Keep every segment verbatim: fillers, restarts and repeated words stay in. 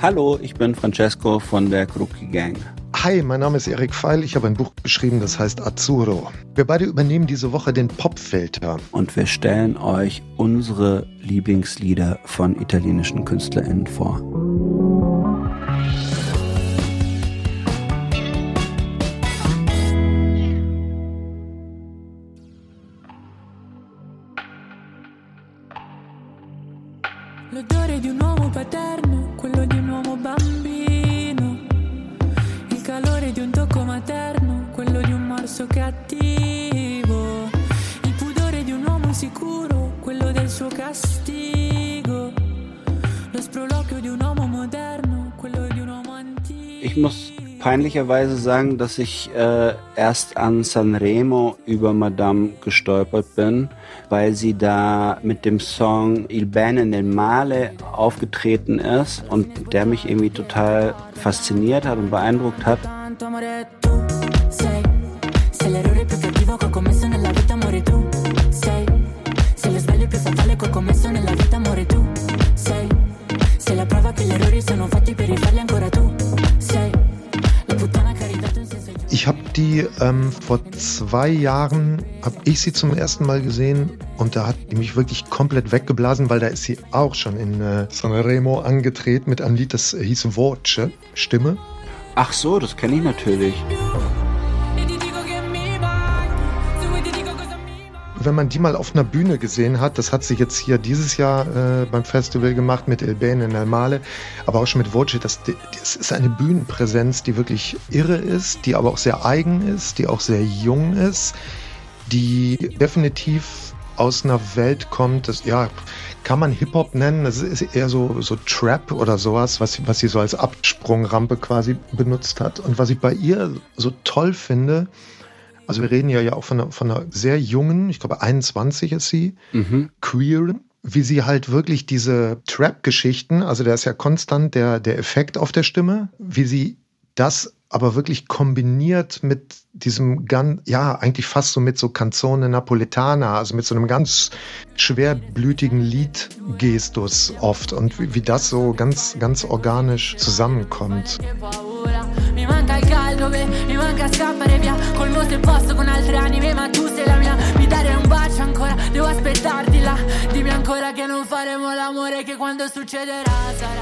Hallo, ich bin Francesco von der Crookie Gang. Hi, mein Name ist Erik Feil. Ich habe ein Buch geschrieben, das heißt Azzurro. Wir beide übernehmen diese Woche den Popfilter. Und wir stellen euch unsere Lieblingslieder von italienischen KünstlerInnen vor. L'odore di un uomo paterno, quello di un uomo bambino. Il calore di un tocco materno, quello di un morso cattivo. Il pudore di un uomo sicuro, quello del suo castigo. Lo sproloquio di un uomo moderno, quello di un uomo antico. Ich muss peinlicherweise sagen, dass ich äh, erst an Sanremo über Madame gestolpert bin, weil sie da mit dem Song Il bene nel male aufgetreten ist und der mich irgendwie total fasziniert hat und beeindruckt hat. Ich habe die ähm, vor zwei Jahren, habe ich sie zum ersten Mal gesehen und da hat die mich wirklich komplett weggeblasen, weil da ist sie auch schon in äh, Sanremo angetreten mit einem Lied, das hieß Voce, Stimme. Ach so, das kenne ich natürlich. Wenn man die mal auf einer Bühne gesehen hat, das hat sie jetzt hier dieses Jahr äh, beim Festival gemacht mit Il bene nel male, aber auch schon mit Voce, das, das ist eine Bühnenpräsenz, die wirklich irre ist, die aber auch sehr eigen ist, die auch sehr jung ist, die definitiv aus einer Welt kommt, das, ja, kann man Hip-Hop nennen, das ist eher so, so Trap oder sowas, was, was sie so als Absprungrampe quasi benutzt hat. Und was ich bei ihr so toll finde, also wir reden ja, ja auch von einer, von einer sehr jungen, ich glaube einundzwanzig ist sie, mhm. queeren, wie sie halt wirklich diese Trap-Geschichten, also da ist ja konstant der, der Effekt auf der Stimme, wie sie das aber wirklich kombiniert mit diesem ganz, ja, eigentlich fast so mit so Canzone Napoletana, also mit so einem ganz schwerblütigen Liedgestus oft und wie, wie das so ganz, ganz organisch zusammenkommt. Mi manca il caldo, mi manca scappare via col moto e posto con altre anime, ma tu sei la mia. Mi dare un bacio ancora, devo aspettarti là. Dimmi ancora che non faremo l'amore, che quando succederà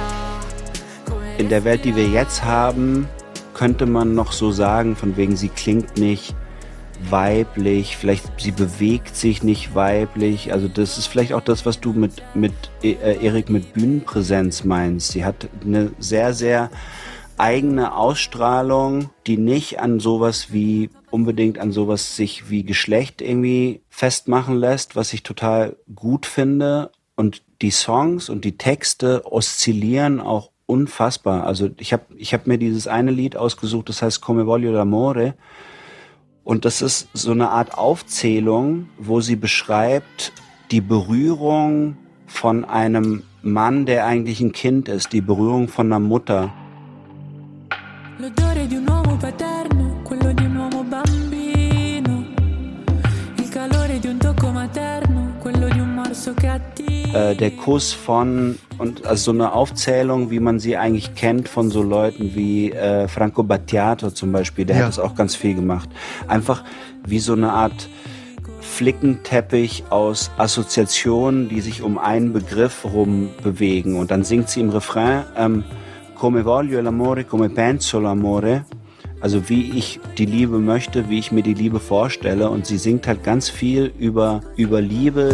sarà. In der Welt, die wir jetzt haben, könnte man noch so sagen, von wegen sie klingt nicht weiblich, vielleicht sie bewegt sich nicht weiblich. Also das ist vielleicht auch das, was du mit, mit äh, Erik mit Bühnenpräsenz meinst. Sie hat eine sehr, sehr eigene Ausstrahlung, die nicht an sowas wie, unbedingt an sowas sich wie Geschlecht irgendwie festmachen lässt, was ich total gut finde. Und die Songs und die Texte oszillieren auch unfassbar. Also ich habe ich hab mir dieses eine Lied ausgesucht, das heißt Come voglio l'amore. Und das ist so eine Art Aufzählung, wo sie beschreibt die Berührung von einem Mann, der eigentlich ein Kind ist, die Berührung von einer Mutter. L'odore di un uomo paterno, quello di un uomo bambino. Il calore di un tocco materno, quello di un morso cattivo. Äh, der Kuss von, und also so eine Aufzählung, wie man sie eigentlich kennt von so Leuten wie äh, Franco Battiato zum Beispiel, der ja. hat das auch ganz viel gemacht. Einfach wie so eine Art Flickenteppich aus Assoziationen, die sich um einen Begriff rum bewegen. Und dann singt sie im Refrain, ähm, Come voglio l'amore, come penso l'amore, also wie ich die Liebe möchte, wie ich mir die Liebe vorstelle. Und sie singt halt ganz viel über, über Liebe.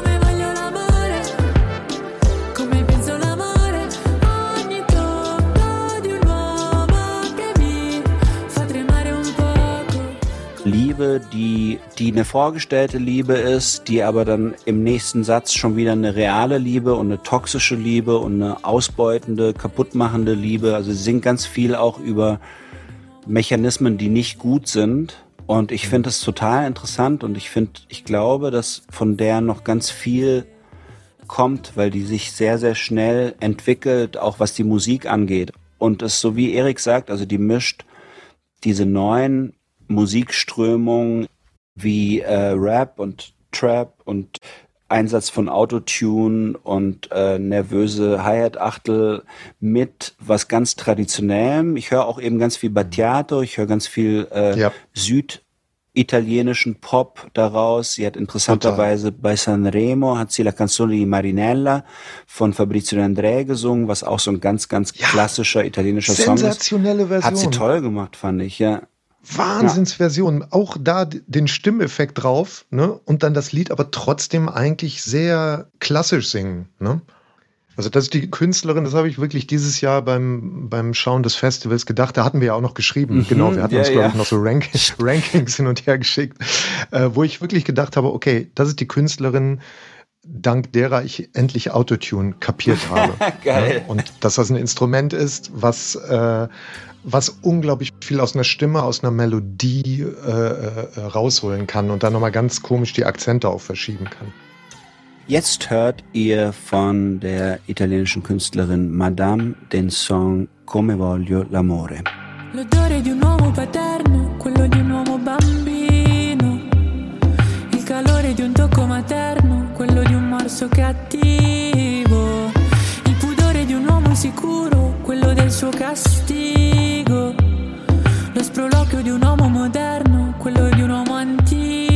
Liebe, die, die eine vorgestellte Liebe ist, die aber dann im nächsten Satz schon wieder eine reale Liebe und eine toxische Liebe und eine ausbeutende, kaputtmachende Liebe. Also sie singt ganz viel auch über Mechanismen, die nicht gut sind. Und ich finde das total interessant und ich finde, ich glaube, dass von der noch ganz viel kommt, weil die sich sehr, sehr schnell entwickelt, auch was die Musik angeht. Und es, so wie Erik sagt, also die mischt diese neuen Musikströmungen wie äh, Rap und Trap und Einsatz von Autotune und äh, nervöse Hi-Hat-Achtel mit was ganz Traditionellem. Ich höre auch eben ganz viel Battiato, ich höre ganz viel äh, ja. süditalienischen Pop daraus. Sie hat interessanterweise Total. bei Sanremo, hat sie La Canzone di Marinella von Fabrizio De André gesungen, was auch so ein ganz, ganz ja. klassischer italienischer Song ist. Sensationelle Version. Hat sie toll gemacht, fand ich, ja. Wahnsinnsversion. Ja. Auch da den Stimmeffekt drauf, ne? Und dann das Lied aber trotzdem eigentlich sehr klassisch singen, ne? Also das ist die Künstlerin, das habe ich wirklich dieses Jahr beim, beim Schauen des Festivals gedacht, da hatten wir ja auch noch geschrieben, mhm, genau, wir hatten ja, uns, glaube ja. ich, noch so Rank- Rankings hin und her geschickt, äh, wo ich wirklich gedacht habe, okay, das ist die Künstlerin, dank derer ich endlich Autotune kapiert habe. Geil. Ja? Und dass das ein Instrument ist, was, äh, was unglaublich viel aus einer Stimme, aus einer Melodie äh, äh, rausholen kann und dann nochmal ganz komisch die Akzente auch verschieben kann. Jetzt hört ihr von der italienischen Künstlerin Madame den Song Come voglio l'amore. L'odore di un uomo paterno, quello di un uomo bambino. Il calore di un tocco materno, quello di un morso cattivo. Il pudore di un uomo sicuro, quello del suo castigo. Lo sproloquio di un uomo moderno, quello di un uomo antico.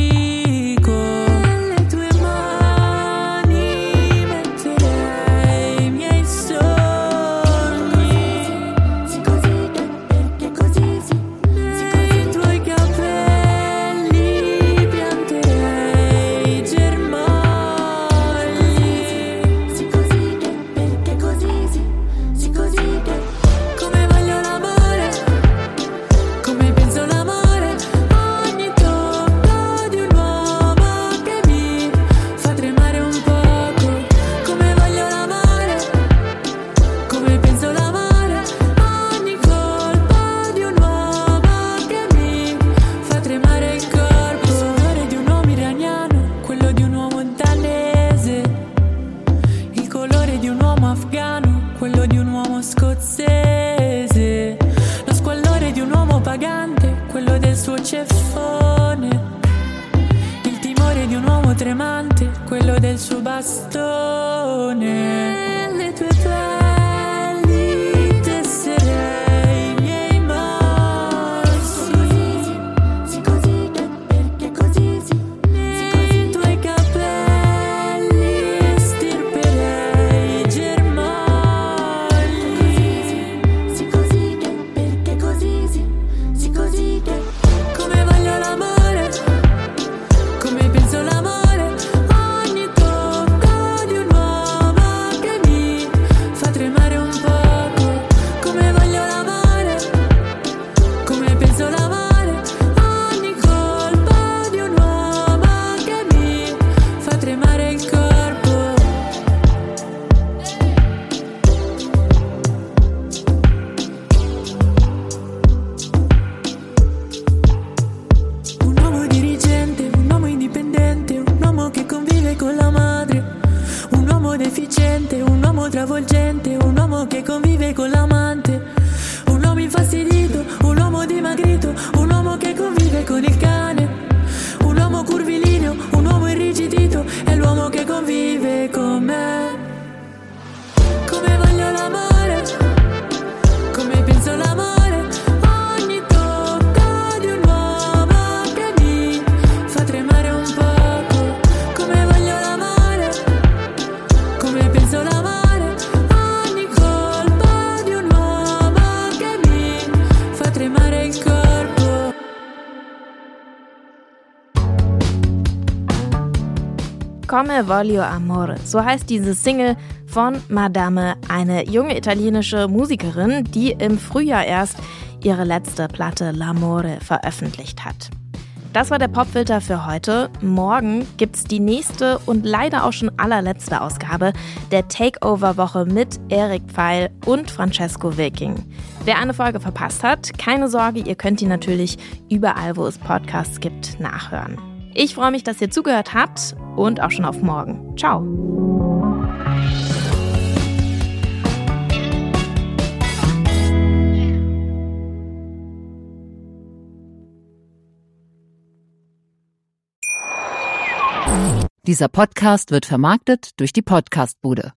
Tremante, quello del suo bastone. Le tue pelli tesserei i miei morsi. Sì così, perché così sì. Nei tuoi capelli stirperei i germogli. Sì così, perché così sì. Sì così, come voglio l'amore, come penso l'amore. Travolgente, un uomo che convive con l'amante, un uomo infastidito, un uomo dimagrito, un uomo che convive con il cane, un uomo curvilineo, un uomo irrigidito, è l'uomo che convive con me. Come voglio l'amore, come penso l'amore, ogni tocco di un uomo che mi fa tremare un poco. Come voglio l'amore, come penso l'amore. Come voglio amore, so heißt diese Single von Madame, eine junge italienische Musikerin, die im Frühjahr erst ihre letzte Platte L'Amore veröffentlicht hat. Das war der Popfilter für heute. Morgen gibt's die nächste und leider auch schon allerletzte Ausgabe der Takeover-Woche mit Erik Pfeil und Francesco Wilking. Wer eine Folge verpasst hat, keine Sorge, ihr könnt die natürlich überall, wo es Podcasts gibt, nachhören. Ich freue mich, dass ihr zugehört habt und auch schon auf morgen. Ciao. Dieser Podcast wird vermarktet durch die Podcastbude.